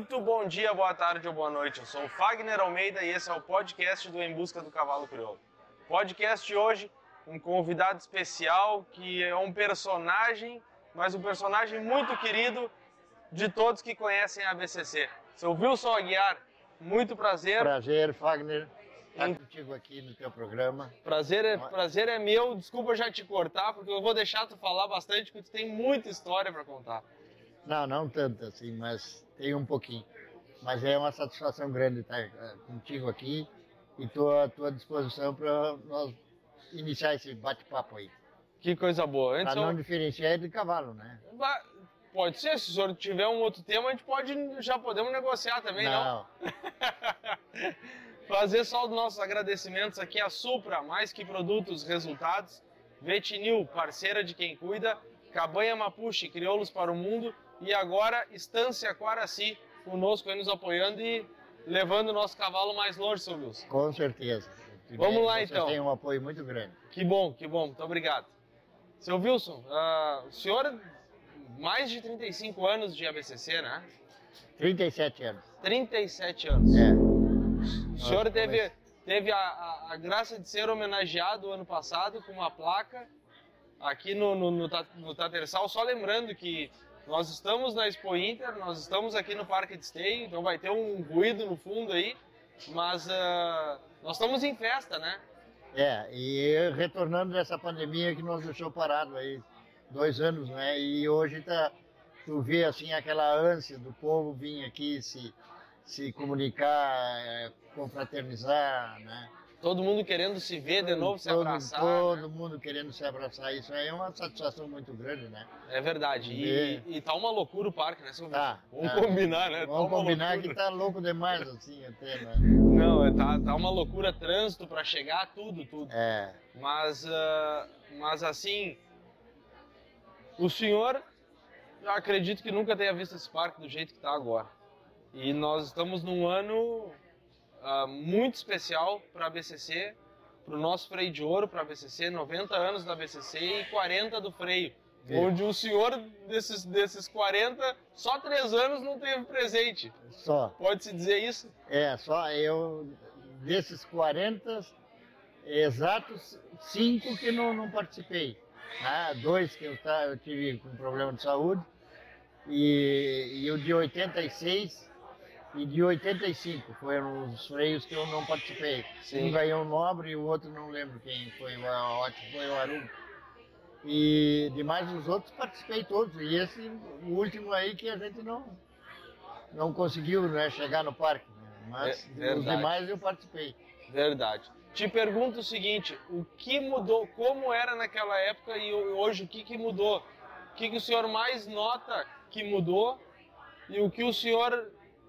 Muito bom dia, boa tarde ou boa noite. Eu sou o Fagner Almeida e esse é o podcast do Em Busca do Cavalo Crioulo. Podcast hoje, um convidado especial que é um personagem, mas um personagem muito querido de todos que conhecem a ABCC. Seu Wilson Aguiar, muito prazer. Prazer, Fagner, estar contigo aqui no teu programa. Prazer é meu, desculpa já te cortar, porque eu vou deixar tu falar bastante, porque tu tem muita história para contar. Não tanto assim, mas tem um pouquinho. Mas é uma satisfação grande estar contigo aqui e estou à tua disposição para nós iniciar esse bate-papo aí. Que coisa boa. Para não diferenciar de cavalo, né? Pode ser, se o senhor tiver um outro tema, a gente já podemos negociar também, não? Fazer só os nossos agradecimentos aqui à Supra, mais que produtos, resultados. Vetinil, parceira de quem cuida. Cabanha Mapuche, crioulos para o mundo. E agora, Estância Quaraci, conosco aí nos apoiando e levando o nosso cavalo mais longe, seu Wilson. Com certeza. Vamos lá, então. Você tem um apoio muito grande. Que bom, muito obrigado. Seu Wilson, o senhor, mais de 35 anos de ABCC, né? 37 anos. 37 anos. É. O senhor teve a graça de ser homenageado ano passado com uma placa aqui no Tatersal, só lembrando que nós estamos na Expo Inter, nós estamos aqui no Parque de Esteio, então vai ter um ruído no fundo aí, mas nós estamos em festa, né? E retornando dessa pandemia que nos deixou parado aí 2 anos, né? E hoje tu vê assim aquela ânsia do povo vir aqui se comunicar, confraternizar, né? Todo mundo querendo se ver de novo, se abraçar. Todo mundo querendo se abraçar. Isso aí é uma satisfação muito grande, né? É verdade. E tá uma loucura o parque, né, seu Wilson? Vamos combinar, né? Vamos combinar que tá louco demais, assim, até, né? Não, tá uma loucura, trânsito pra chegar, tudo. É. Mas assim, o senhor, eu acredito que nunca tenha visto esse parque do jeito que tá agora. E nós estamos num ano muito especial para a ABCC, para o nosso freio de ouro, para a ABCC, 90 anos da ABCC e 40 do freio. Onde o senhor, desses 40, só 3 anos não teve presente. Só. Pode-se dizer isso? Só eu, desses 40, exatos 5 que não participei. 2 que eu tive com problema de saúde e o de 86 e de 85, foram os freios que eu não participei. Sim. Um ganhou o Nobre e o outro não lembro quem foi, foi o Aruba. E demais os outros participei todos. E esse, o último aí que a gente não conseguiu, né, chegar no parque. Né? Mas os demais eu participei. Verdade. Te pergunto o seguinte, o que mudou, como era naquela época e hoje o que mudou? O que o senhor mais nota que mudou e o que o senhor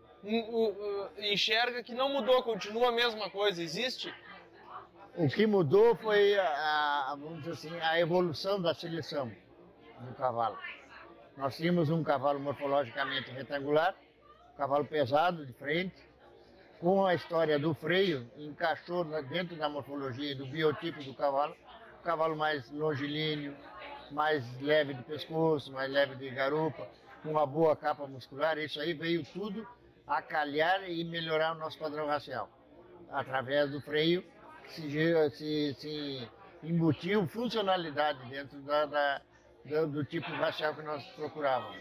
enxerga que não mudou, continua a mesma coisa, existe? O que mudou foi vamos dizer assim, a evolução da seleção do cavalo. Nós tínhamos um cavalo morfologicamente retangular, um cavalo pesado de frente, com a história do freio, encaixou dentro da morfologia e do biotipo do cavalo, um cavalo mais longilíneo, mais leve de pescoço, mais leve de garupa, com uma boa capa muscular. Isso aí veio tudo a calhar e melhorar o nosso padrão racial. Através do freio se embutiu funcionalidade dentro do tipo racial que nós procurávamos.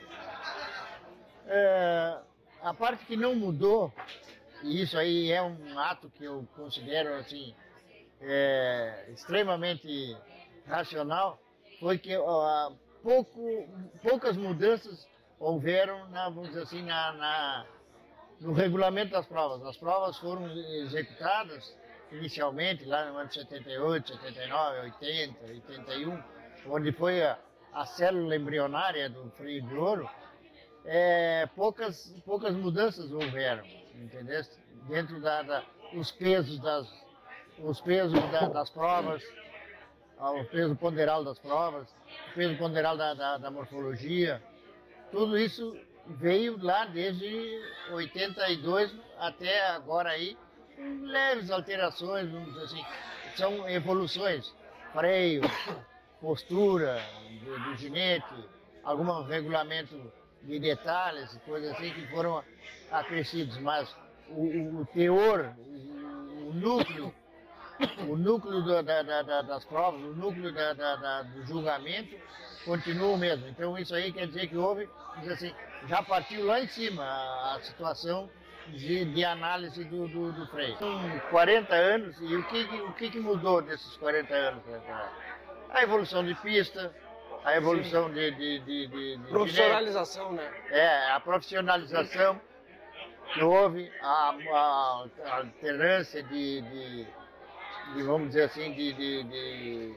A parte que não mudou, e isso aí é um ato que eu considero assim, extremamente racional, foi que poucas mudanças houveram, vamos dizer assim, no regulamento das provas. As provas foram executadas inicialmente lá no ano de 78, 79, 80, 81, onde foi a célula embrionária do freio de ouro. Poucas mudanças houveram, entendeu? Dentro dos pesos das provas, o peso ponderal das provas, o peso ponderal da morfologia, tudo isso veio lá desde 82 até agora aí, com leves alterações, vamos dizer assim, são evoluções, freio, postura do ginete, algum regulamento de detalhes e coisas assim que foram acrescidos, mas o teor, o núcleo das provas, o núcleo do julgamento continua o mesmo. Então isso aí quer dizer que houve, assim, já partiu lá em cima a situação de análise do freio. São 40 anos, e o que mudou desses 40 anos? A evolução de pista, a evolução de profissionalização, né? a profissionalização que houve, a alternância vamos dizer assim, de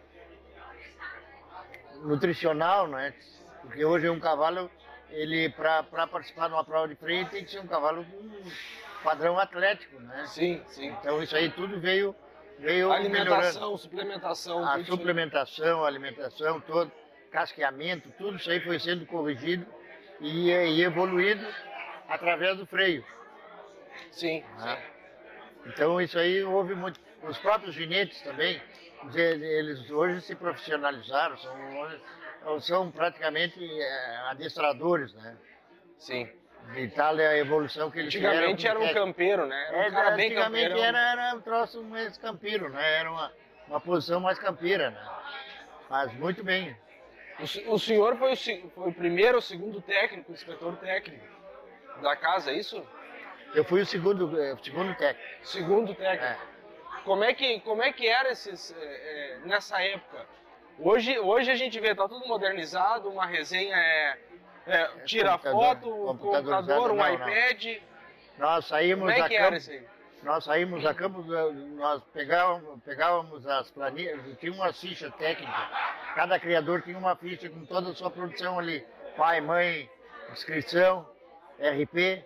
nutricional, né? Porque hoje um cavalo, ele para participar de uma prova de freio tem que ser um cavalo com padrão atlético, né? Sim, sim. Então isso aí tudo veio Alimentação, melhorando. suplementação. A suplementação, a alimentação, todo, casqueamento, tudo isso aí foi sendo corrigido e evoluído através do freio. Sim, Né? sim. Então isso aí houve muito. Os próprios ginetes também, eles hoje se profissionalizaram, são praticamente adestradores, né? Sim. De tal é a evolução que eles tiveram. Antigamente era um campeiro, né? Era um cara bem antigamente campeirão. era um troço mais campeiro, né? Era uma posição mais campeira, né? Mas muito bem. O senhor foi o primeiro ou segundo técnico, inspetor técnico da casa, é isso? Eu fui o segundo técnico. Segundo técnico. Como é que era nessa época? Hoje a gente vê, tá tudo modernizado, uma resenha tira foto, computador, um iPad. Nós saímos Como é que era isso aí? Nós saímos a campo, nós pegávamos as planilhas, tinha uma ficha técnica, cada criador tinha uma ficha com toda a sua produção ali, pai, mãe, inscrição, RP,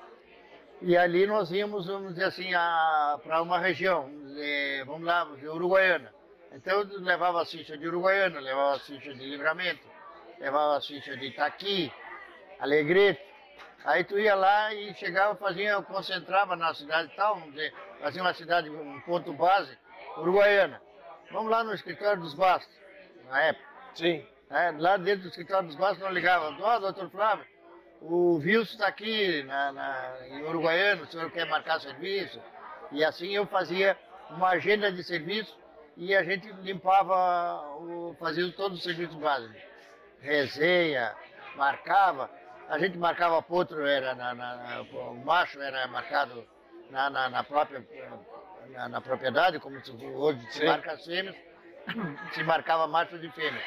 e ali nós íamos, vamos dizer assim, para uma região, vamos lá, Uruguaiana. Então eu levava as fichas de Uruguaiana, levava as fichas de Livramento, levava as fichas de Itaqui, Alegrete. Aí tu ia lá e chegava, concentrava na cidade tal, vamos dizer, fazia uma cidade, um ponto base, Uruguaiana. Vamos lá no escritório dos Bastos, na época. Sim. Lá dentro do escritório dos Bastos nós ligávamos, doutor Flávio, o Wilson está aqui em Uruguaiana, o senhor quer marcar serviço? E assim eu fazia uma agenda de serviço e a gente limpava, fazia todos os serviços básicos. Resenha, marcava. A gente marcava potro, o macho era marcado na propriedade, como hoje se marca as fêmeas, se marcava macho de fêmea.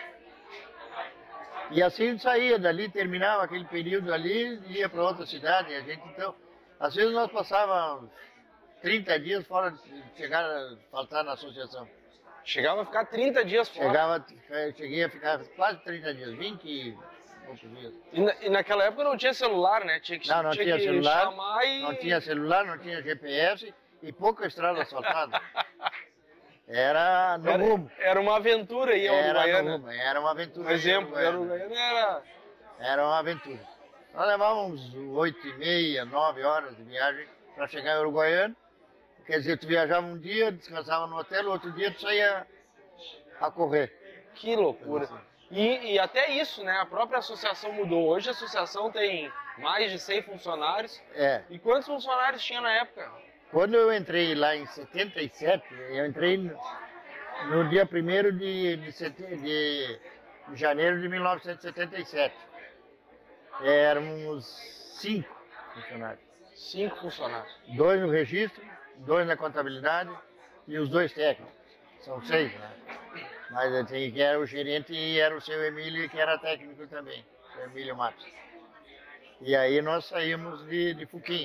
E assim saía dali, terminava aquele período ali e ia para outra cidade. A gente, então, às vezes nós passávamos 30 dias fora de chegar a faltar na associação. Chegava a ficar 30 dias fora? Cheguei a ficar quase 30 dias, 20 e poucos dias. E naquela época não tinha celular, né? Tinha não tinha celular, chamar e... não tinha celular, não tinha GPS e pouca estrada asfaltada. Era no rumo. Era uma aventura aí a Uruguaiana. Era uma aventura. Por exemplo, a Uruguaiana era uma aventura. Nós levávamos 8h30, 9 horas de viagem para chegar em Uruguaiana. Quer dizer, tu viajava um dia, descansava no hotel, outro dia tu saía a correr. Que loucura. E até isso, né? A própria associação mudou. Hoje a associação tem mais de 100 funcionários. E quantos funcionários tinha na época? Quando eu entrei lá em 77, eu entrei no dia 1º de janeiro de 1977. Éramos 5 funcionários. 5 funcionários. 2 no registro, 2 na contabilidade e os 2 técnicos. São 6, né? Mas que era o gerente e era o seu Emílio, que era técnico também, o Emílio Matos. E aí nós saímos de Fuquim.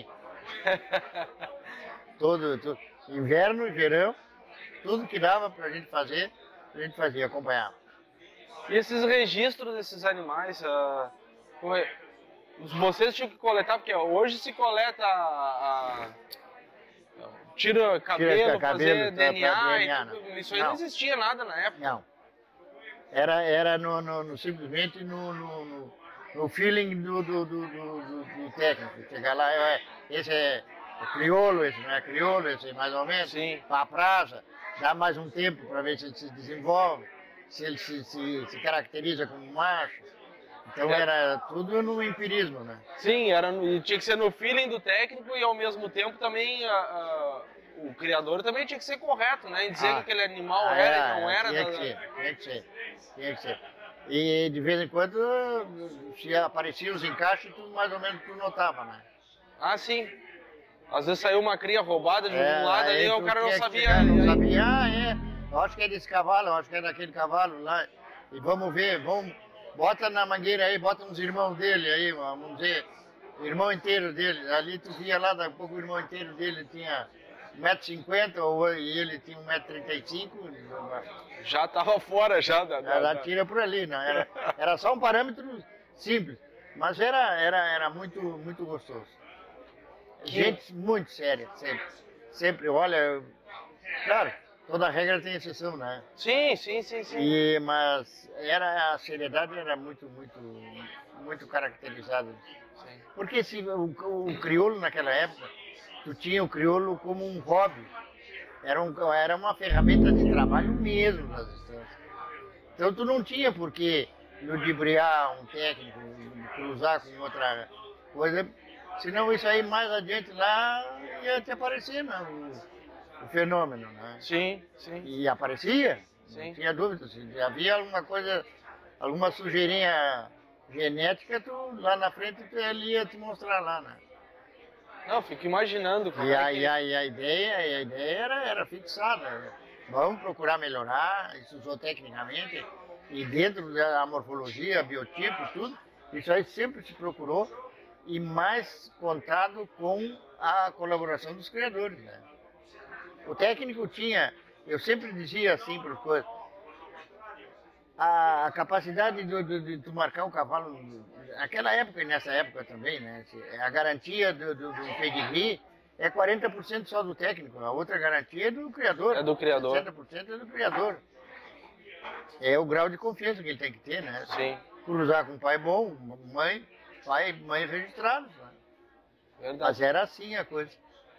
todo inverno, verão, tudo que dava pra gente fazer, a gente fazia, acompanhava. E esses registros desses animais, vocês tinham que coletar, porque hoje se coleta tira cabelo, fazer DNA, isso aí não existia nada na época. Não. Era simplesmente no feeling do técnico. Chegar lá, esse é crioulo, esse não é crioulo, esse é mais ou menos. Sim. Para a praça, dá mais um tempo para ver se ele se desenvolve, se ele se caracteriza como macho. Então era tudo no empirismo, né? Sim, tinha que ser no feeling do técnico e ao mesmo tempo também o criador também tinha que ser correto, né? Em dizer que aquele animal era e não era. Tinha que ser. E de vez em quando, se apareciam os encaixes, tu mais ou menos tu notava, né? Ah, sim. Às vezes saiu uma cria roubada de um lado ali, o cara não sabia. Eu acho que é desse cavalo, eu acho que é daquele cavalo lá. E vamos ver, bota na mangueira aí, bota uns irmãos dele aí, vamos dizer, o irmão inteiro dele. Ali tu via lá, daqui a pouco o irmão inteiro dele tinha 1,50 m e ele tinha 1,35 m. Já estava fora, já. Ela tira por ali, não. Era só um parâmetro simples, mas era muito, muito gostoso. Gente muito séria, sempre. Sempre, olha, claro, toda regra tem exceção, né? Sim. Mas a seriedade era muito, muito, muito caracterizada. Sim. Porque o crioulo naquela época, tu tinha o crioulo como um hobby. Era uma ferramenta de trabalho mesmo nas instâncias. Então tu não tinha por que ludibriar um técnico, cruzar com outra coisa, senão isso aí mais adiante lá ia te aparecer, né? O fenômeno, né? Sim. E aparecia, Sim. não tinha dúvida. Se havia alguma coisa, alguma sujeirinha genética, lá na frente ele ia te mostrar lá, né? Não, fico imaginando. E a ideia era fixada. Vamos procurar melhorar, isso zootecnicamente, e dentro da morfologia, biotipo, tudo, isso aí sempre se procurou, e mais contado com a colaboração dos criadores, né? O técnico tinha, eu sempre dizia assim para as coisas, a capacidade de tu marcar um cavalo, naquela época e nessa época também, né? A garantia do pedigree é 40% só do técnico, a outra garantia é do criador. É do criador. 60% é do criador. É o grau de confiança que ele tem que ter, né? Sim. Cruzar com um pai bom, pai e mãe registrados. Né? Verdade. Mas era assim a coisa.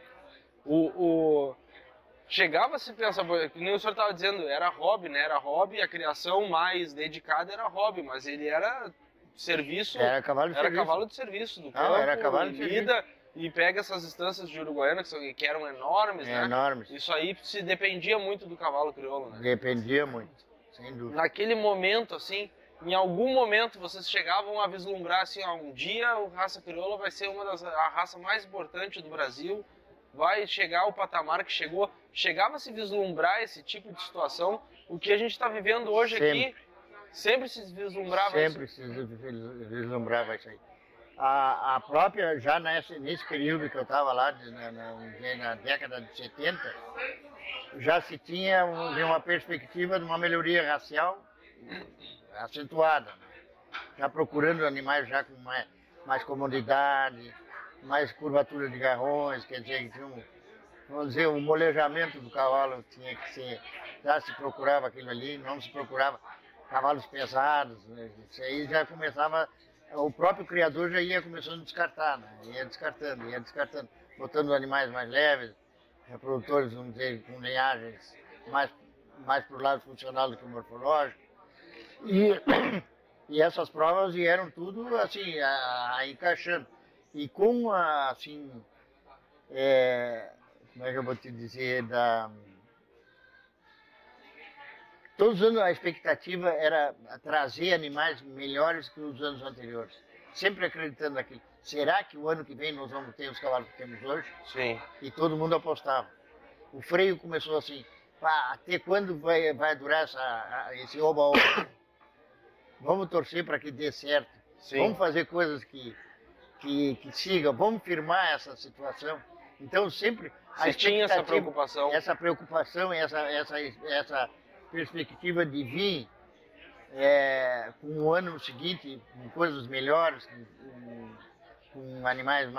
Chegava a se pensar, que nem o senhor estava dizendo, era hobby, né? Era hobby, a criação mais dedicada era hobby, mas ele era serviço. Era cavalo de serviço do Não, campo, era cavalo de lida, e pega essas instâncias de Uruguaiana que eram enormes, né? Enormes. Isso aí se dependia muito do cavalo crioulo, né? Dependia muito, sem dúvida. Naquele momento, assim, em algum momento vocês chegavam a vislumbrar assim, um dia a raça crioula vai ser a raça mais importante do Brasil, vai chegar ao patamar que chegou. Chegava a se vislumbrar esse tipo de situação, o que a gente está vivendo hoje aqui, sempre se vislumbrava sempre isso. Sempre se vislumbrava isso aí. A própria, já nesse período que eu estava lá, na década de 70, já se tinha uma perspectiva de uma melhoria racial acentuada, né? Já procurando animais já com mais comodidade, mais curvatura de garrões, quer dizer, que tinha vamos dizer, o molejamento do cavalo tinha que ser, já se procurava aquilo ali, não se procurava cavalos pesados, né? Isso aí já começava, o próprio criador já ia começando a descartar, né? Ia descartando, botando animais mais leves, reprodutores, vamos dizer, com linhagens mais para o lado funcional do que o morfológico. E essas provas vieram tudo assim, encaixando. E com assim, como é que eu vou te dizer, todos os anos a expectativa era trazer animais melhores que os anos anteriores. Sempre acreditando naquilo. Será que o ano que vem nós vamos ter os cavalos que temos hoje? Sim. E todo mundo apostava. O freio começou assim, até quando vai durar esse oba-oba? Vamos torcer para que dê certo. Sim. Vamos fazer coisas que sigam, vamos firmar essa situação. Então sempre tinha essa preocupação. Essa perspectiva de vir com o ano seguinte, com coisas melhores, com animais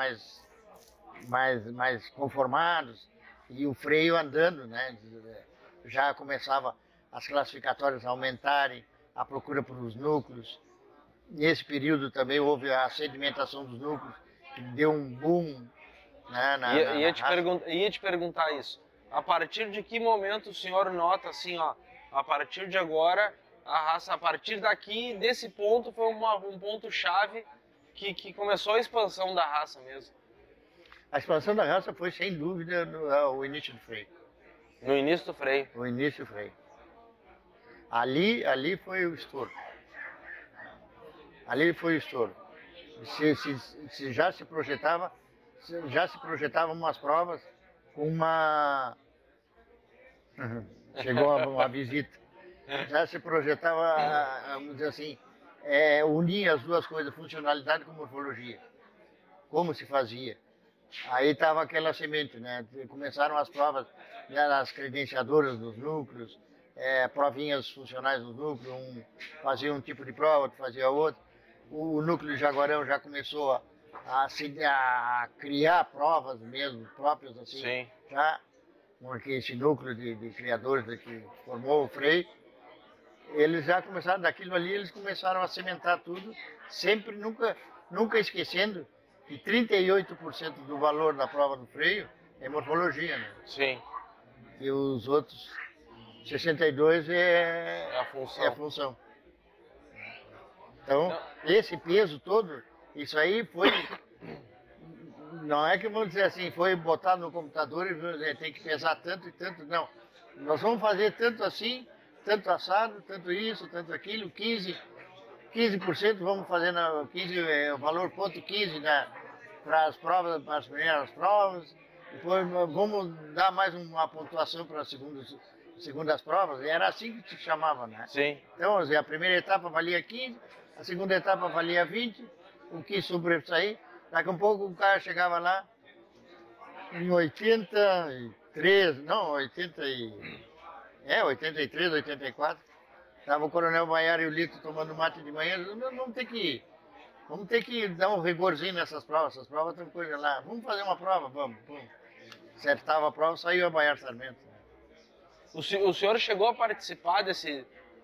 mais conformados, e o freio andando, né? Já começava as classificatórias a aumentarem, a procura pelos núcleos. Nesse período também houve a sedimentação dos núcleos, que deu um boom. Ia te perguntar isso. A partir de que momento o senhor nota assim, ó, a partir de agora a raça, a partir daqui, desse ponto, foi um ponto-chave que começou a expansão da raça mesmo. A expansão da raça foi, sem dúvida, o início do freio. No início do freio. O início do freio. Ali foi o estouro. Ali foi o estouro. Se já se projetavam umas provas com uma... Chegou uma visita. Já se projetava, vamos dizer assim, unir as duas coisas, funcionalidade com morfologia. Como se fazia. Aí estava aquela semente, né? Começaram as provas, as credenciadoras dos núcleos, provinhas funcionais dos núcleos, fazia um tipo de prova, outro fazia outro. O núcleo de Jaguarão já começou a criar provas mesmo, próprias assim. Sim. Já, porque esse núcleo de criadores que formou o freio, eles já começaram, daquilo ali, eles começaram a cimentar tudo, sempre, nunca esquecendo que 38% do valor da prova do freio é morfologia, né? Sim. E os outros 62% é a função. Então, esse peso todo, isso aí foi... Não é que vamos dizer assim, foi botado no computador e tem que pesar tanto e tanto, não. Nós vamos fazer tanto assim, tanto assado, tanto isso, tanto aquilo, 15% vamos fazer o valor ponto 15 para as provas, para as primeiras provas, depois vamos dar mais uma pontuação para as segundas provas, era assim que se chamava, né? Sim. Então, a primeira etapa valia 15, a segunda etapa valia 20, o que sobressair, daqui a pouco o cara chegava lá em 83, 84, estava o Coronel Baiar e o Lito tomando mate de manhã, vamos ter que dar um rigorzinho nessas provas, essas provas tem coisa lá, vamos fazer uma prova, vamos. Acertava a prova, saiu a Baiar Sarmento. O senhor chegou a participar dessas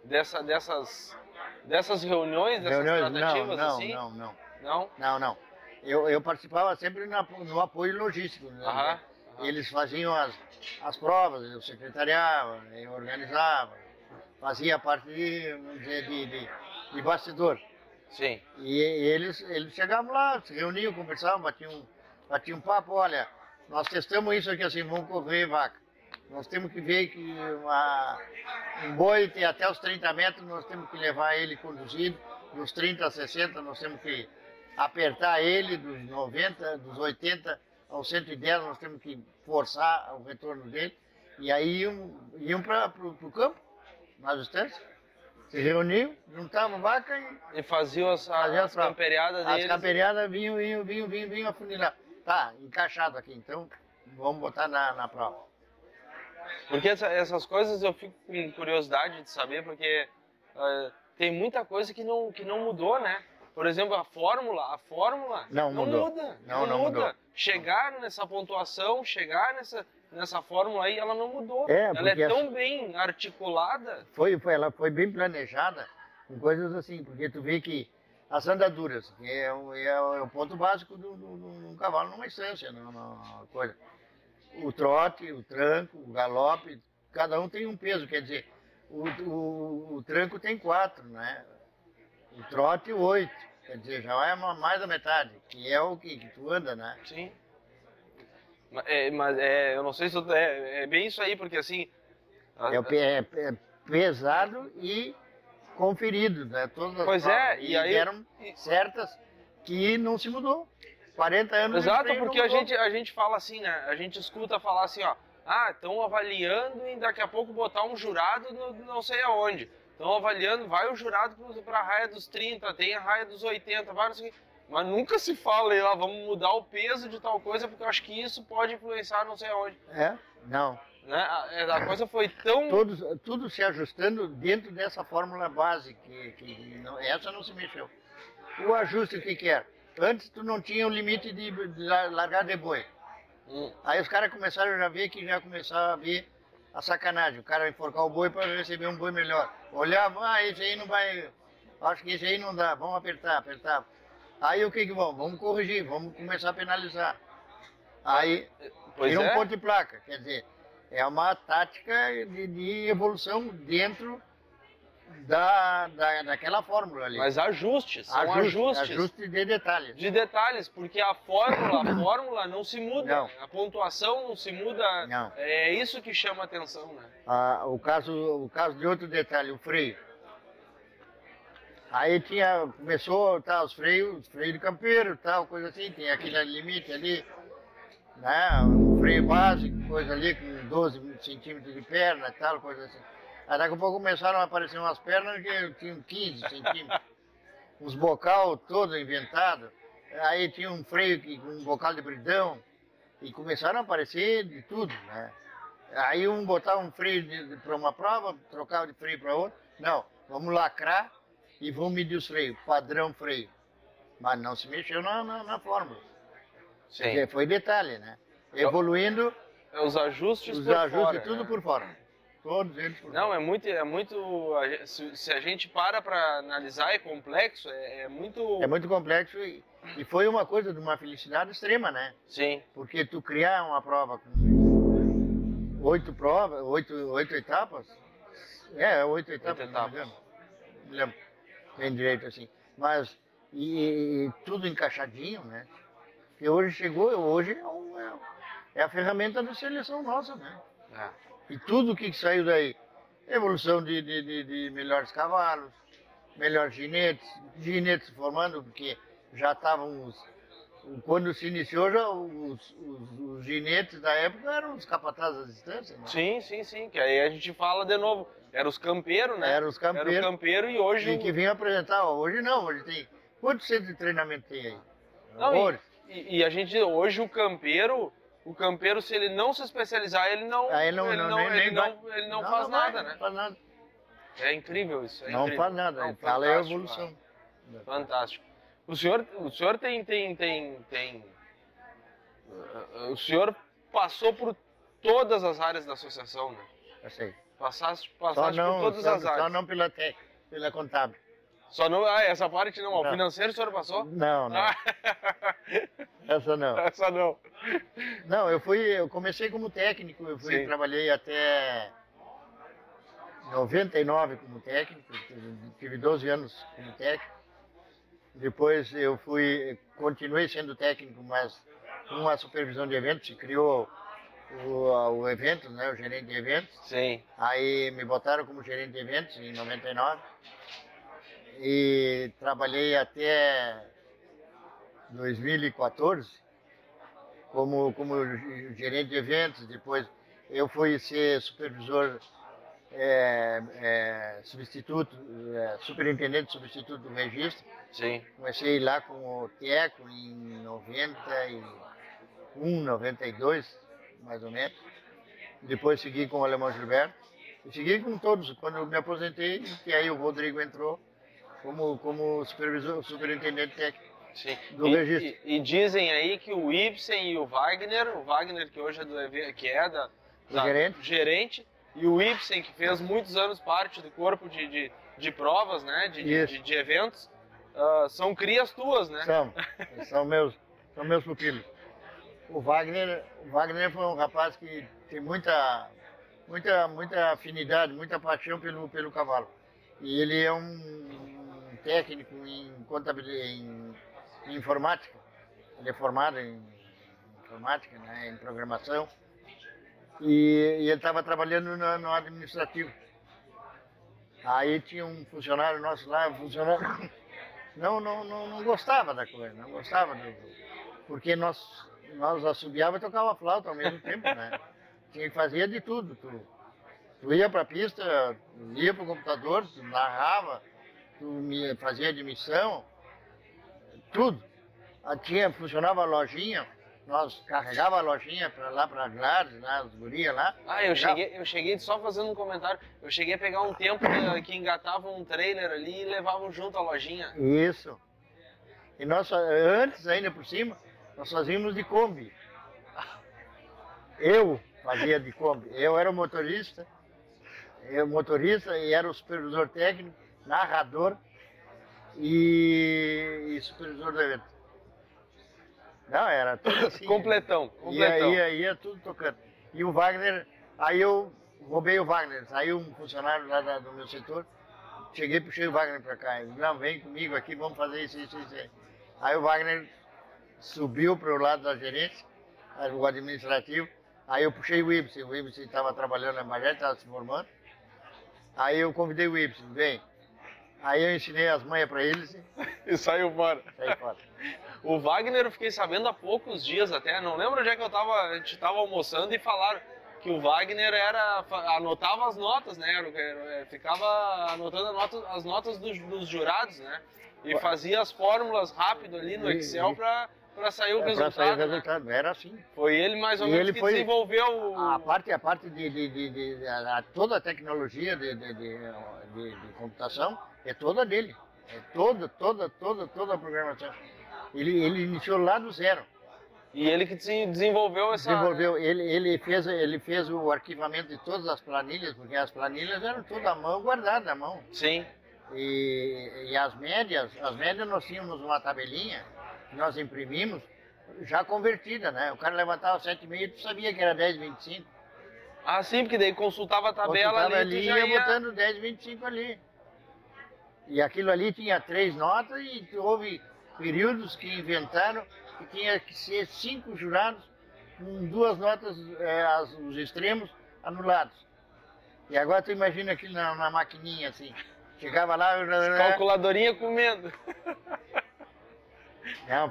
reuniões, dessas tratativas assim? Não. Eu participava sempre no apoio logístico, né? Eles faziam as provas, eu secretariava, eu organizava, fazia parte de bastidor. Sim. E eles chegavam lá, se reuniam, conversavam, batiam um papo, olha, nós testamos isso aqui assim, vamos correr vaca. Nós temos que ver que um boi tem até os 30 metros, nós temos que levar ele conduzido, dos 30 a 60 nós temos que apertar ele, dos 90, dos 80 aos 110 nós temos que forçar o retorno dele. E aí iam para o campo, nas distâncias, se reuniam, juntavam vaca e faziam as camperiadas deles. As camperiadas vinham afunilar. Tá, encaixado aqui, então vamos botar na prova. Porque essas coisas eu fico com curiosidade de saber, porque tem muita coisa que não mudou, né? Por exemplo, a fórmula não muda. Não muda. Chegar nessa pontuação, chegar nessa fórmula aí, ela não mudou. Ela é tão bem articulada. Ela foi bem planejada, com coisas assim, porque tu vê que as andaduras, que é o ponto básico de um cavalo numa estância, numa coisa. O trote, o tranco, o galope, cada um tem um peso, quer dizer, o tranco tem 4, né? O trote 8, quer dizer, já é mais da metade, que é o que tu anda, né? Sim. Mas eu não sei se é bem isso aí, porque assim... É pesado e conferido, né? Todas as pois provas. E aí... eram certas que não se mudou. 40 anos. Exato, porque a gente fala assim, né? A gente escuta falar assim, ó. Estão avaliando e daqui a pouco botar um jurado não sei aonde. Estão avaliando, vai o jurado para a raia dos 30, tem a raia dos 80, vários... Mas nunca se fala aí lá, vamos mudar o peso de tal coisa, porque eu acho que isso pode influenciar não sei aonde. Não. Né? A coisa foi tão... Tudo se ajustando dentro dessa fórmula base, que essa não se mexeu. O ajuste, o que era? Antes tu não tinha o limite de largada de boi. Aí os caras começaram a ver começava a ver a sacanagem. O cara vai enforcar o boi para receber um boi melhor. Olhava, esse aí não vai... Acho que esse aí não dá, vamos apertar. Aí o que vamos? Vamos corrigir, vamos começar a penalizar. Aí vira um ponto de placa, quer dizer, é uma tática de evolução dentro daquela fórmula ali. Mas ajustes, são ajustes. Ajustes de detalhes. De detalhes, porque a fórmula não se muda, Não. a pontuação não se muda. Não. É isso que chama a atenção, né? O caso de outro detalhe, o freio. Aí começou os freios de campeiro, tal, coisa assim, tem aquele limite ali, né? Um freio básico, coisa ali com 12 centímetros de perna, tal, coisa assim. Aí daqui a pouco começaram a aparecer umas pernas que tinham 15 centímetros, uns bocal todos inventados. Aí tinha um freio com um bocal de bridão, e começaram a aparecer de tudo, né? Aí um botava um freio para uma prova, trocava de freio para outra. Não, vamos lacrar e vamos medir os freios, padrão freio. Mas não se mexeu na fórmula. Sim. Porque foi detalhe, né? Evoluindo. Os ajustes Os por ajustes fora, tudo né? por fora. Todos eles por Não, fora. é muito. Se a gente para analisar, é complexo, é muito. É muito complexo e foi uma coisa de uma felicidade extrema, né? Sim. Porque tu criar uma prova com 8 etapas. 8 etapas, não me lembro bem direito assim. Mas, e tudo encaixadinho, né? E hoje é a ferramenta da seleção nossa, né? É. E tudo que saiu daí, evolução de melhores cavalos, melhores ginetes formando, porque já estavam quando se iniciou, já os ginetes da época eram os capatazes à distância, né? Sim, que aí a gente fala de novo, era os campeiros, né? Era os campeiros. Era o campeiro e hoje... E que vinha apresentar, hoje não, hoje tem... Quantos centros de treinamento tem aí? Não, e a gente, hoje o campeiro, se ele não se especializar, ele não faz nada, né? Não faz nada. É incrível isso, não incrível. faz nada, Não, fala é a evolução. Fantástico. O senhor o senhor passou por todas as áreas da associação, né? Eu sei. Passaste Só por todas as áreas. Só não pela contábil. Só não, essa parte não. O financeiro o senhor passou? Não. Essa não. Essa não. Não, eu comecei como técnico, trabalhei até 99 como técnico, tive 12 anos como técnico. Depois continuei sendo técnico, mas com a supervisão de eventos, se criou o evento, né, o gerente de eventos. Sim. Aí me botaram como gerente de eventos em 99 e trabalhei até 2014 como gerente de eventos. Depois eu fui ser supervisor substituto, superintendente substituto do registro. Sim. Comecei lá com o Teco em 91, 92, mais ou menos. Depois segui com o Alemão Gilberto. E segui com todos. Quando eu me aposentei, que aí o Rodrigo entrou como superintendente técnico. Sim. Do registro. E dizem aí que o Ibsen e o Wagner que hoje é do gerente, e o Ibsen, que fez muitos anos parte do corpo de provas, né, de eventos, são crias tuas, né? São meus pupilos. O Wagner foi um rapaz que tem muita afinidade, muita paixão pelo cavalo. E ele é um técnico em informática. Ele é formado em informática, né, em programação. E ele estava trabalhando no administrativo. Aí tinha um funcionário nosso lá, não gostava da coisa, não gostava porque nós assobiava e tocava flauta ao mesmo tempo, né? Tinha que fazer de tudo. Tu ia para a pista, tu ia para o computador, tu narrava, tu fazia admissão, tudo. Funcionava a lojinha, nós carregava a lojinha para lá, para Gladys, lá, as gurias lá. Eu cheguei só fazendo um comentário, eu cheguei a pegar um tempo que engatavam um trailer ali e levavam junto a lojinha. Isso. E nós, antes ainda por cima, nós fazíamos de Kombi. Eu fazia de Kombi. Eu era o motorista e era o supervisor técnico, narrador e supervisor do evento. Não, era tudo assim. Completão. Ia tudo tocando. E o Wagner, aí eu roubei o Wagner. Saiu um funcionário lá do meu setor, cheguei, puxei o Wagner para cá. Ele disse, não, vem comigo aqui, vamos fazer isso, isso, isso. Aí o Wagner subiu para o lado da gerência, o administrativo. Aí eu puxei o Ibsen estava trabalhando na Magé, estava se formando. Aí eu convidei o Ibsen, vem. Aí eu ensinei as manhas para eles e saiu fora. Saí fora. O Wagner eu fiquei sabendo há poucos dias até, não lembro onde é que a gente estava almoçando e falaram que o Wagner anotava as notas, né? Ficava anotando as notas dos jurados, né? E fazia as fórmulas rápido ali no Excel para sair o resultado. Para sair o resultado, né? Era assim. Foi ele mais ou menos que desenvolveu a parte de toda a tecnologia de computação é toda dele. É toda a programação. Ele iniciou lá do zero. E ele que desenvolveu essa... Desenvolveu. Ele fez o arquivamento de todas as planilhas, porque as planilhas eram todas à mão, guardadas à mão. Sim. E as médias nós tínhamos uma tabelinha que nós imprimimos já convertida, né? O cara levantava 7,5 e tu sabia que era 10,25. Ah, sim, porque daí consultava a tabela ali e ia botando 10,25 ali. E aquilo ali tinha 3 notas e houve períodos que inventaram que tinha que ser 5 jurados com 2 notas, os extremos anulados. E agora tu imagina aquilo na maquininha assim. Chegava lá... Calculadorinha comendo. Não,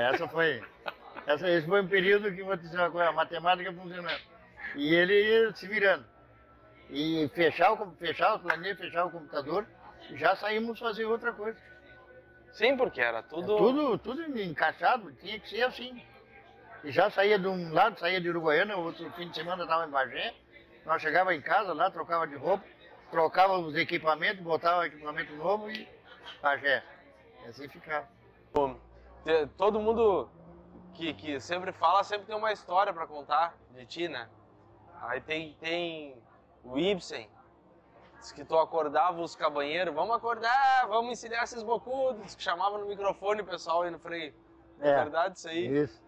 esse foi um período que, vou te dizer uma coisa, a matemática funcionando. E ele ia se virando. E fechar os planilhas, fechar o computador, já saímos fazer outra coisa. Sim, porque era tudo... Tudo encaixado, tinha que ser assim. E já saía de um lado, saía de Uruguaiana, outro fim de semana estava em Bagé. Nós chegava em casa lá, trocava de roupa, trocava os equipamentos, botava o equipamento novo e Bagé. E assim ficava. Todo mundo que sempre fala, sempre tem uma história para contar de ti, né? Aí tem o Ibsen, diz que tu acordava os cabanheiros, vamos acordar, vamos ensinar esses bocudos, que chamava no microfone o pessoal aí no freio. É verdade isso aí? Isso.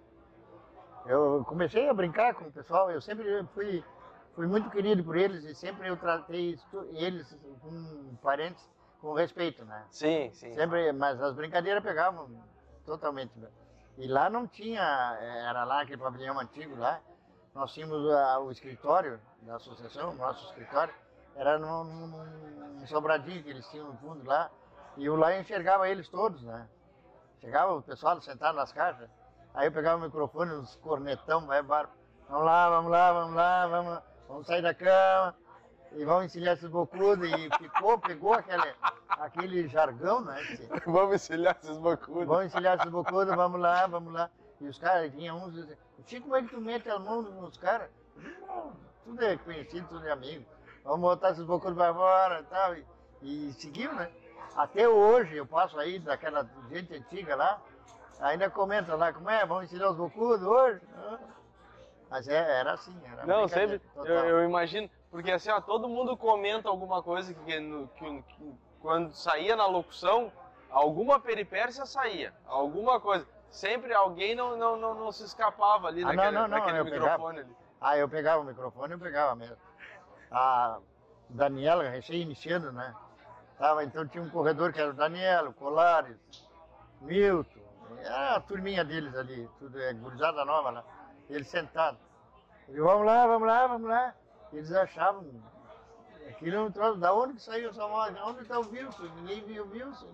Eu comecei a brincar com o pessoal, eu sempre fui muito querido por eles e sempre eu tratei eles com parentes com respeito, né? Sim, sim. Sempre, mas as brincadeiras pegavam totalmente. E lá não tinha, era lá aquele pavilhão antigo lá, nós tínhamos o escritório da associação, nosso escritório, era num sobradinho que eles tinham no fundo lá, e eu lá enxergava eles todos, né? Chegava o pessoal sentado nas caixas, aí eu pegava o microfone, uns cornetão, vamos lá, vamos sair da cama, e vamos encilhar esses bocudos, e pegou aquele jargão, né? Vamos encilhar esses bocudos. Vamos lá. E os caras, tinha uns, Chico, como é que tu mete a mão nos caras? Não, tudo é conhecido, tudo é amigo. Vamos botar esses bocudos para fora e tal, e seguiu, né? Até hoje eu passo aí daquela gente antiga lá, ainda comenta lá, como é, vamos ensinar os bocudos hoje? Mas era assim, era não, sempre, eu imagino, porque assim, ó, todo mundo comenta alguma coisa que quando saía na locução, alguma peripécia saía, alguma coisa. Sempre alguém não se escapava ali naquele microfone ali. Ah, eu pegava o microfone, eu pegava mesmo. A Daniela, recém-iniciando, né? Então tinha um corredor que era o Daniel, o Colares, Milton, era a turminha deles ali, tudo gurizada nova lá. Eles sentados. Eu, vamos lá. Eles achavam aquilo um troço, da onde que saiu essa voz? Da onde está o Wilson? Ninguém viu o Wilson.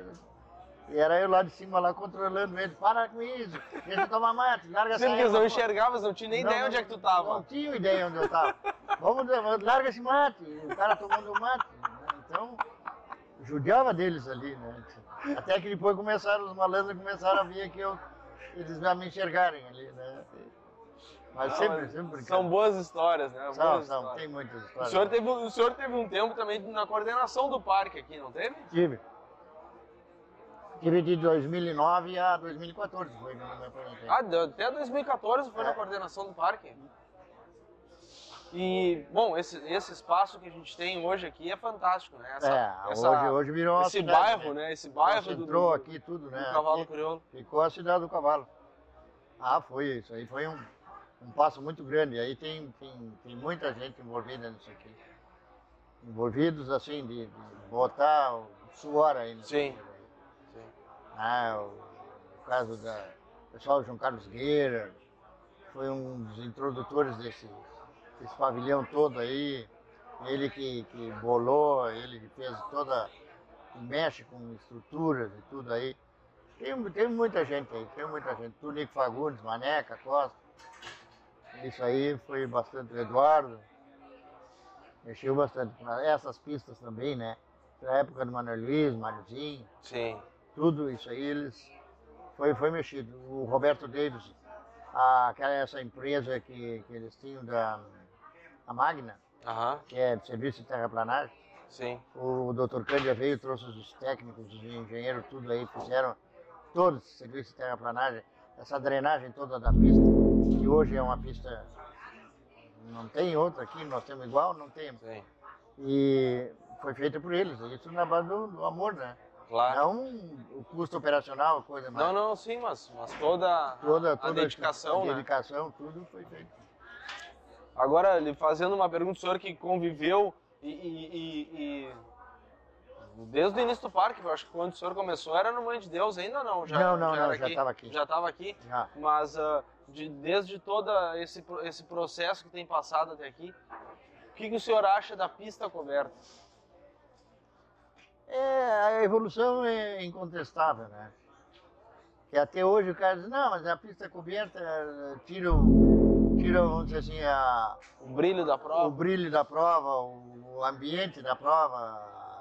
E era eu lá de cima, lá controlando ele. Para com isso, deixa eu tomar mate, larga essa. Sim, porque não enxergavas, não tinha nem ideia onde é que tu tava. Não tinha ideia onde eu tava. Larga esse mate. O cara tomando o mate. Então, judiava deles ali, né? Até que depois os malandros começaram a vir que eles já me enxergarem ali, né? Mas sempre são boas histórias, né? Tem muitas histórias. O senhor teve um tempo também na coordenação do parque aqui, não teve? Tive de 2009 a 2014. Foi quando eu me apresentei. Até 2014 foi na coordenação do parque? E, bom, esse espaço que a gente tem hoje aqui é fantástico, né? Hoje virou uma cidade, bairro, né? Esse bairro entrou aqui tudo, né? Do Cavalo Crioulo. Ficou a cidade do cavalo. Foi isso aí, foi um passo muito grande. Aí tem muita gente envolvida nisso aqui. envolvidos assim, de botar o suor aí. Sim. O caso do pessoal João Carlos Guerra, foi um dos introdutores desse pavilhão todo aí, ele que bolou, ele que fez toda, mexe com estruturas e tudo aí. Tem muita gente aí, Tunico Fagundes, Maneca, Costa, isso aí foi bastante, o Eduardo, mexeu bastante com essas pistas também, né? Na época do Manuel Luiz, Mariozinho, Sim. tudo isso aí foi mexido. O Roberto Davis, essa empresa que eles tinham a Magna, que é de serviço de terraplanagem. Sim. O Dr. Cândia veio, trouxe os técnicos, os engenheiros, tudo aí, fizeram todo esse serviço de terraplanagem, essa drenagem toda da pista, que hoje é uma pista, não tem outra aqui, nós temos igual, não temos. Sim. E foi feita por eles, isso na base do amor, né? Claro. Não o custo operacional, coisa mais. Não, sim, mas toda a dedicação, a dedicação, tudo foi feito. Agora, fazendo uma pergunta, o senhor que conviveu e desde o início do parque, eu acho que quando o senhor começou era no Mãe de Deus, ainda não? Já estava aqui. Já estava aqui? Já. Mas desde todo esse processo que tem passado até aqui, o que o senhor acha da pista coberta? A evolução é incontestável, né? Que até hoje o cara diz, não, mas a pista coberta tira, vamos dizer assim, o brilho da prova. O brilho da prova, o ambiente da prova,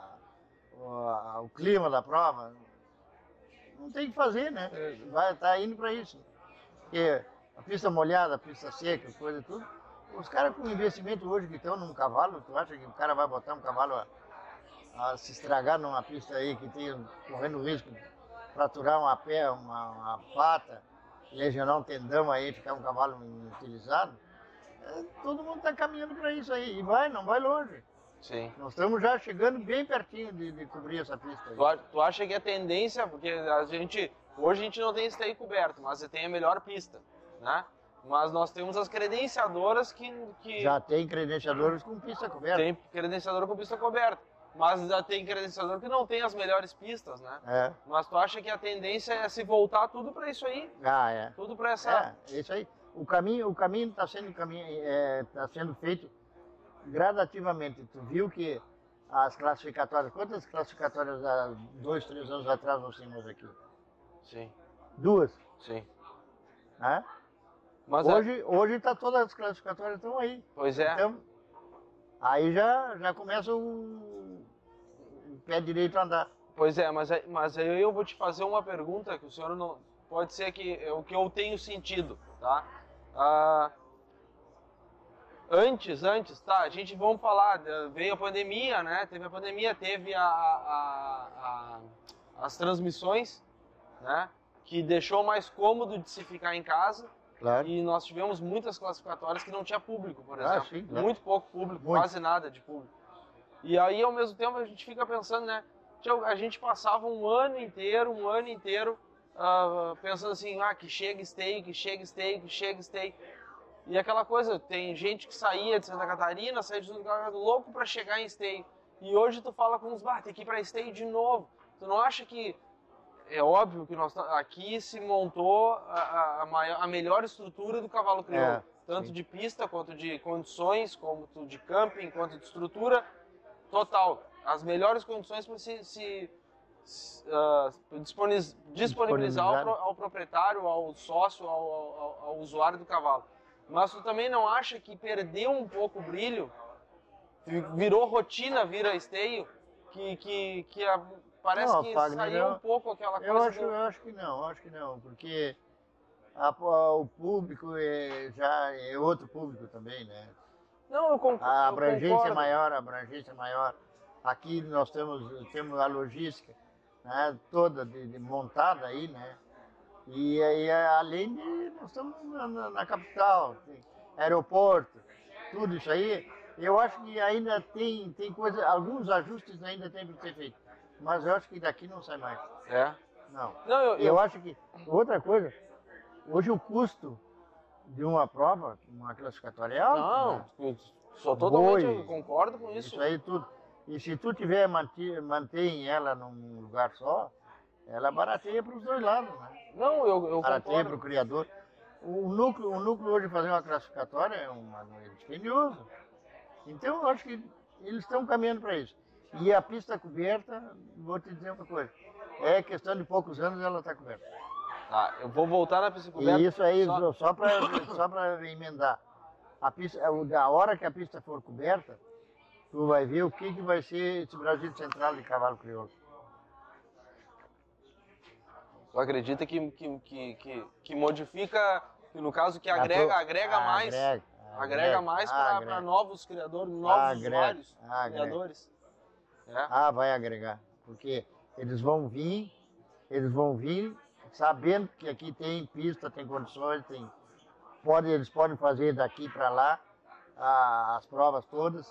o clima da prova. Não tem o que fazer, né? Vai estar indo para isso. Porque a pista molhada, a pista seca, coisa e tudo. Os caras com investimento hoje que estão num cavalo, tu acha que o cara vai botar um cavalo a se estragar numa pista aí que tem correndo risco de fraturar uma pé, uma pata, lesionar um tendão aí, ficar um cavalo inutilizado? Todo mundo está caminhando para isso aí. E não vai longe. Sim. Nós estamos já chegando bem pertinho de cobrir essa pista aí. Tu acha que a tendência, porque hoje a gente não tem esteio coberto, mas você tem a melhor pista, né? Mas nós temos as credenciadoras que... Já tem credenciadores com pista coberta. Tem credenciador com pista coberta. Mas já tem credenciador que não tem as melhores pistas, né? Mas tu acha que a tendência é se voltar tudo para isso aí? Tudo para essa... É isso aí. O caminho está sendo feito gradativamente. Tu viu que as classificatórias... Quantas classificatórias há 2, 3 anos atrás nós tínhamos aqui? Sim. 2? Sim. Mas hoje todas as classificatórias estão aí. Pois é. Então, aí já começa o pé direito a andar. Pois é, mas aí eu vou te fazer uma pergunta que o senhor não... Pode ser que é o que eu tenho sentido, tá? Antes, tá? A gente, vamos falar, veio a pandemia, né? Teve a pandemia, teve as transmissões, né? Que deixou mais cômodo de se ficar em casa. Claro. E nós tivemos muitas classificatórias que não tinha público, por exemplo. Sim, claro. Muito pouco público, quase nada de público. E aí, ao mesmo tempo, a gente fica pensando, né? A gente passava um ano inteiro, pensando assim, que chega esteio. E aquela coisa, tem gente que saía de Santa Catarina, saía de Santa Catarina louco para chegar em esteio. E hoje tu fala com uns, tem que ir para esteio de novo. Tu não acha que... É óbvio que aqui se montou a melhor estrutura do cavalo crioulo. Tanto de pista, quanto de condições, quanto de camping, quanto de estrutura. Total. As melhores condições para se disponibilizar ao proprietário, ao sócio, ao usuário do cavalo. Mas tu também não acha que perdeu um pouco o brilho? Virou rotina, vira esteio? Parece que saiu um pouco aquela coisa... Eu acho que não, porque o público já é outro público também, né? Não, eu concordo. A abrangência é maior. Aqui nós temos a logística, né, toda montada aí, né? E aí, além de, nós estamos na capital, aeroporto, tudo isso aí, eu acho que ainda tem coisa, alguns ajustes ainda tem que ser feito. Mas eu acho que daqui não sai mais. Não. Eu acho que, outra coisa, hoje o custo de uma prova, uma classificatória é alto. Não, Sou totalmente, eu concordo com isso. Isso aí tudo. E se tu mantém ela num lugar só, ela barateia para os dois lados, né? Não, eu Barateia concordo. para o criador. O núcleo hoje de fazer uma classificatória é dispendioso. Então eu acho que eles estão caminhando para isso. E a pista coberta, vou te dizer uma coisa, é questão de poucos anos ela está coberta. Tá, eu vou voltar na pista coberta. E isso aí, só para emendar. A hora que a pista for coberta, tu vai ver o que vai ser esse Brasil Central de cavalo crioulo. Tu acredita que modifica, que no caso que agrega mais para novos criadores, novos usuários, criadores? É. Vai agregar, porque eles vão vir sabendo que aqui tem pista, tem condições, eles podem fazer daqui para lá as provas todas.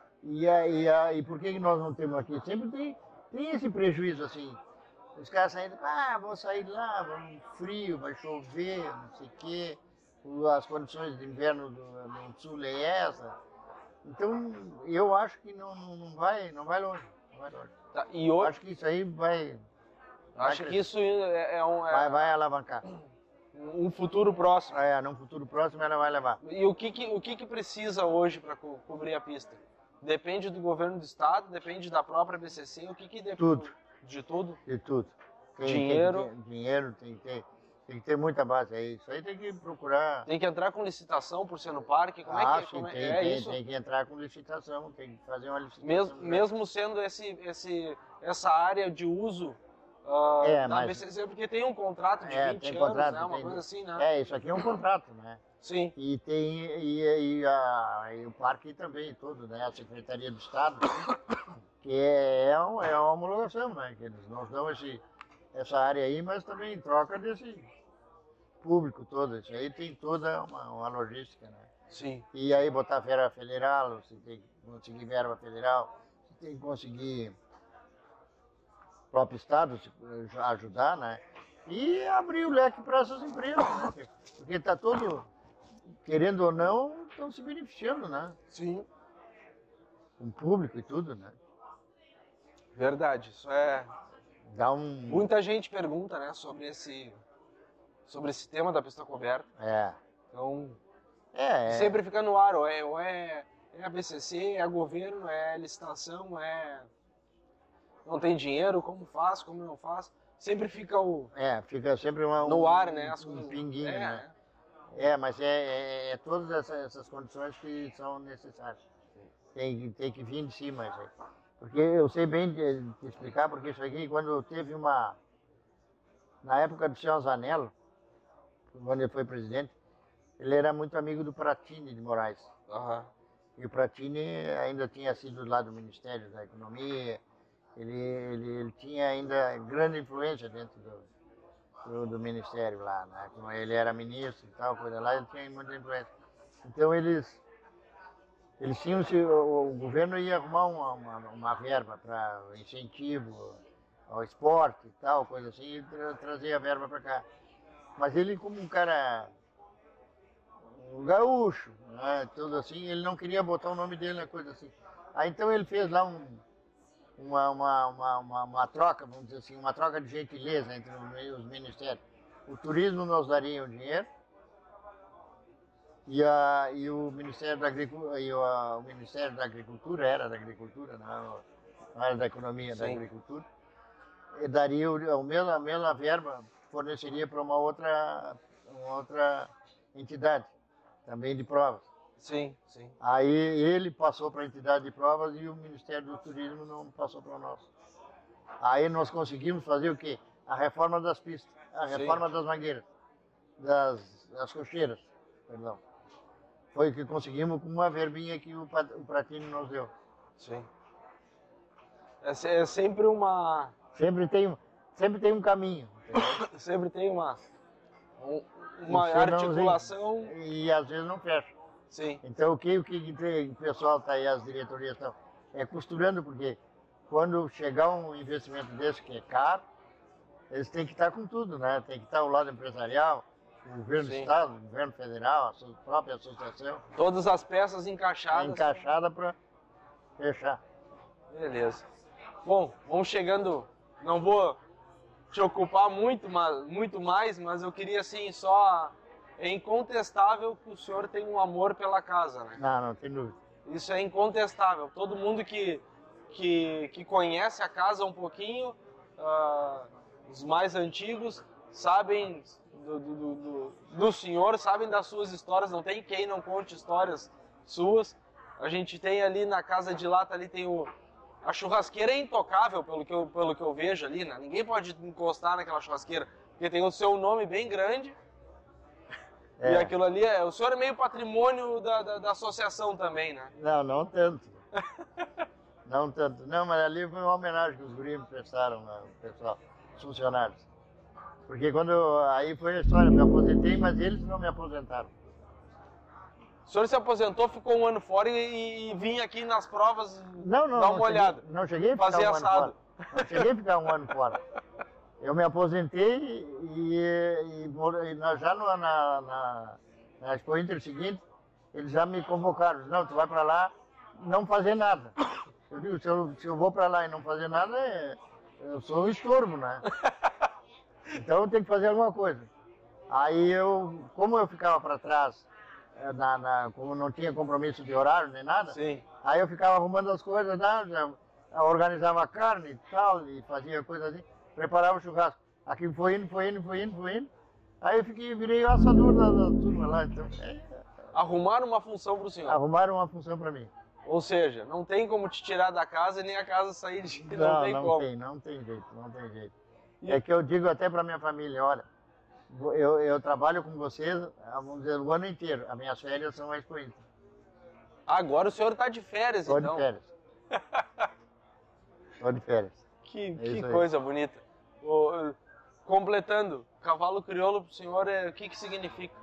E por que nós não temos aqui? Sempre tem esse prejuízo assim. Os caras saindo, vou sair lá, vamos frio, vai chover, não sei o quê. As condições de inverno no sul é essa. Então, eu acho que não vai longe. Não vai longe. Tá, e hoje, acho que isso aí vai que isso vai alavancar. Um futuro próximo. Num futuro próximo ela vai levar. E o que precisa hoje para cobrir a pista? Depende do governo do estado, depende da própria BCC, o que depende? Tudo. De tudo? De tudo. Dinheiro? Dinheiro tem que ter muita base aí. Isso aí tem que procurar. Tem que entrar com licitação por ser no parque? Como é que é isso? Tem que entrar com licitação, tem que fazer uma licitação. Mesmo sendo essa área de uso da BCC, porque tem um contrato de 20 anos, né? Uma coisa assim, né? Isso aqui é um contrato, né? Sim. E tem e o parque também todo, né? A Secretaria do Estado, que é uma homologação, né? Que eles nos dão essa área aí, mas também em troca desse público todo. Isso aí tem toda uma logística, né? Sim. E aí botar verba federal, você tem que conseguir verba federal, você tem que conseguir o próprio Estado ajudar, né? E abrir o leque para essas empresas, né? Porque está todo, querendo ou não, estão se beneficiando, né? Sim. Com o público e tudo, né? Verdade, isso é... Muita gente pergunta, né, sobre esse tema da pista coberta. Então, sempre fica no ar, ou é a BCC, é governo, é licitação, não tem dinheiro, como faz, como não faz. Sempre fica fica sempre no ar, né, as um coisas. pinguinho, né? Mas todas essas condições que são necessárias. Tem que vir de cima isso aí. Porque eu sei bem te explicar, porque isso aqui, quando teve na época do senhor Zanello, quando ele foi presidente, ele era muito amigo do Pratini de Moraes. Uhum. E o Pratini ainda tinha sido lá do Ministério da Economia, ele tinha ainda grande influência dentro do Ministério lá, né? Como ele era ministro e tal, coisa lá, ele tinha muita influência. Então eles tinham, o governo ia arrumar uma verba para incentivo ao esporte e tal, coisa assim, e trazer a verba para cá. Mas ele, como um cara gaúcho, né, tudo assim, ele não queria botar o nome dele na coisa assim. Aí então ele fez lá uma troca, vamos dizer assim, uma troca de gentileza entre os ministérios. O turismo nos daria o dinheiro, e o Ministério da Agricultura, o Ministério da Agricultura, era da Agricultura, não era da Economia, da Agricultura, e daria a mesma verba, forneceria para uma outra entidade, também de provas. Sim. Aí ele passou para a entidade de provas e o Ministério do Turismo não passou para nós. Aí nós conseguimos fazer o quê? A reforma das pistas, a reforma das mangueiras, das cocheiras, perdão. Foi o que conseguimos com uma verbinha que o Pratini nos deu. Sim. É sempre uma... Sempre tem um caminho. Entendeu? Sempre tem uma articulação... E às vezes não fecha. Sim. Então o que o pessoal está aí, as diretorias estão, costurando, porque quando chegar um investimento desse que é caro, eles têm que estar com tudo, né? Tem que estar o lado empresarial, o governo do estado, o governo federal, a própria associação. Todas as peças encaixadas. Encaixada para fechar. Beleza. Bom, vamos chegando, não vou te ocupar muito mais, mas eu queria assim, só, é incontestável que o senhor tem um amor pela casa, né? Não tem dúvida. Isso é incontestável. Todo mundo que conhece a casa um pouquinho, os mais antigos, sabem do senhor, sabem das suas histórias, não tem quem não conte histórias suas. A gente tem ali na casa de lata, ali tem a churrasqueira é intocável, pelo que eu vejo ali, né? Ninguém pode encostar naquela churrasqueira, porque tem o seu nome bem grande. É. E aquilo ali, o senhor é meio patrimônio da associação também, né? Não tanto. Não tanto. Não, mas ali foi uma homenagem que os guris me prestaram, né, o pessoal, os funcionários. Porque aí foi a história, me aposentei, mas eles não me aposentaram. O senhor se aposentou, ficou um ano fora e vinha aqui nas provas dar uma olhada. Não cheguei a ficar um ano fora. Não cheguei a ficar um ano fora. Eu me aposentei e nós já na Expo Inter seguinte, eles já me convocaram. Não, tu vai para lá não fazer nada. Eu digo, se eu vou para lá e não fazer nada, eu sou um estorvo, né? Então eu tenho que fazer alguma coisa. Aí como eu ficava para trás, como não tinha compromisso de horário nem nada, sim, aí eu ficava arrumando as coisas, organizava a carne e tal, e fazia coisa assim, preparava o churrasco. Aqui foi indo. Aí eu virei o assador da turma lá. Então, arrumaram uma função para o senhor? Arrumaram uma função para mim. Ou seja, não tem como te tirar da casa e nem a casa sair de... Não tem jeito. É que eu digo até para minha família, olha, eu trabalho com vocês, vamos dizer, o ano inteiro. As minhas férias são a Expo Inter. Agora o senhor está de férias, então? Estou de férias. Estou de férias. Que coisa bonita. Completando, cavalo crioulo para o senhor, o que significa?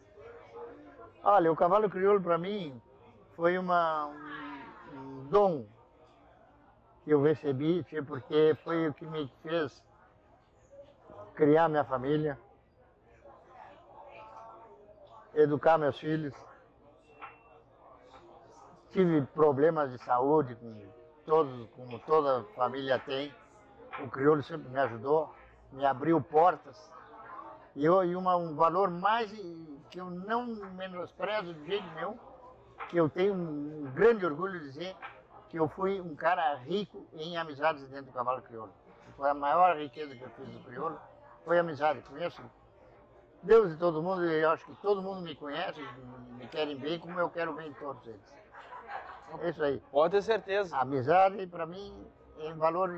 Olha, o cavalo crioulo para mim foi um dom que eu recebi, porque foi o que me fez criar minha família, educar meus filhos. Tive problemas de saúde, como toda família tem. O crioulo sempre me ajudou, me abriu portas. E um valor mais que eu não menosprezo de jeito nenhum, que eu tenho um grande orgulho de dizer que eu fui um cara rico em amizades dentro do cavalo crioulo. Foi a maior riqueza que eu fiz do crioulo, foi a amizade. Conheço Deus e todo mundo, e eu acho que todo mundo me conhece, me querem bem como eu quero bem todos eles. É isso aí. Pode ter certeza. A amizade, para mim, é um valor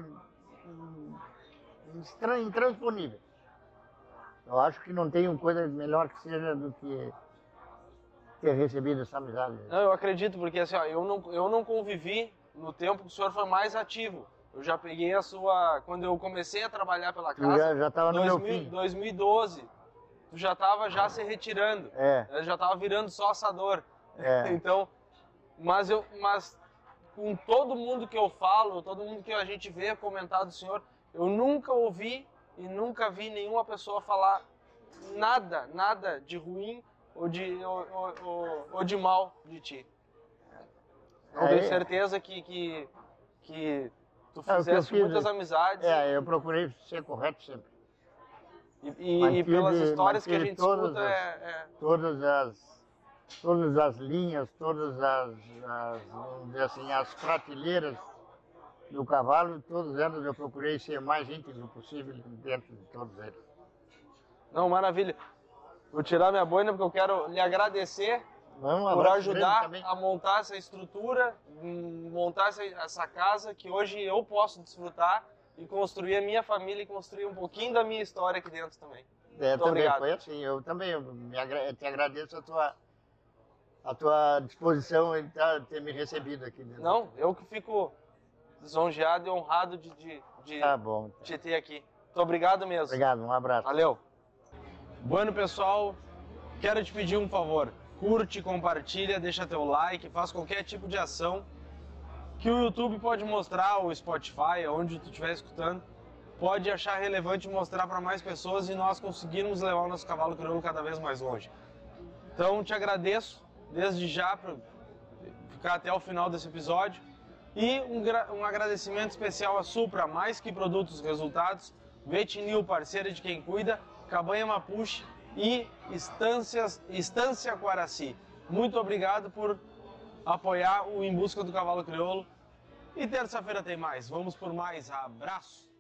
intransponível. Eu acho que não tem coisa melhor que seja do que ter recebido essa amizade. Não, eu acredito, porque assim, ó, eu não convivi no tempo que o senhor foi mais ativo. Eu já peguei quando eu comecei a trabalhar pela casa, já estava no meu fim. 2012, tu já estava se retirando. Eu já estava virando só assador. Então, mas com todo mundo que eu falo, todo mundo que a gente vê comentar do senhor, eu nunca ouvi e nunca vi nenhuma pessoa falar nada de ruim ou de mal de ti. Eu tenho certeza que tu fizeste muitas amizades. Eu procurei ser correto sempre. E pelas histórias que a gente escuta... Todas as linhas, vamos dizer assim, as prateleiras do cavalo, todas elas eu procurei ser o mais íntegro possível dentro de todos eles. Não, maravilha. Vou tirar minha boina porque eu quero lhe agradecer por ajudar a montar essa estrutura, montar essa casa que hoje eu posso desfrutar e construir a minha família e construir um pouquinho da minha história aqui dentro também. Muito obrigado. Foi assim, eu também te agradeço a tua disposição em ter me recebido aqui dentro. Não, eu que fico lisonjeado e honrado de tá bom, te ter aqui. Muito obrigado mesmo. Obrigado, um abraço. Valeu. Bueno, pessoal, quero te pedir um favor. Curte, compartilha, deixa teu like, faz qualquer tipo de ação que o YouTube pode mostrar, ou o Spotify, onde tu estiver escutando, pode achar relevante mostrar para mais pessoas e nós conseguirmos levar o nosso cavalo crioulo cada vez mais longe. Então te agradeço desde já por ficar até o final desse episódio e um agradecimento especial à Supra, mais que produtos, resultados, Vetinil, parceira de quem cuida, Cabanha Mapuche e Estância Quaraci. Muito obrigado por apoiar o Em Busca do Cavalo Crioulo. E terça-feira tem mais. Vamos por mais. Abraço!